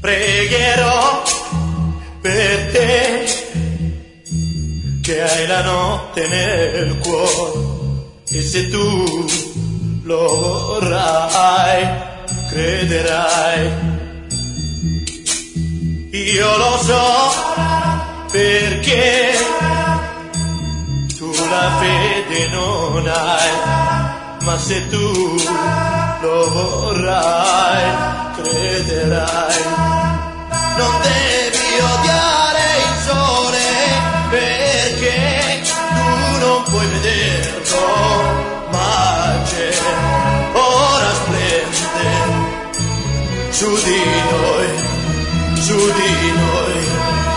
Pregherò per te che hai la notte nel cuore, e se tu lo vorrai, crederai. Io lo so perché tu la fede non hai, ma se tu lo vorrai, crederai. Non devi odiare il sole perché tu non puoi vederlo, ma c'è, ora splende su di noi, su di noi.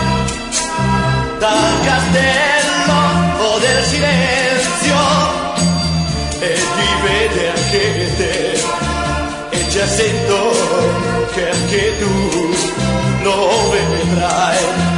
Dal castello del silenzio e ti vede anche te, e già sento che anche tu lo vedrai.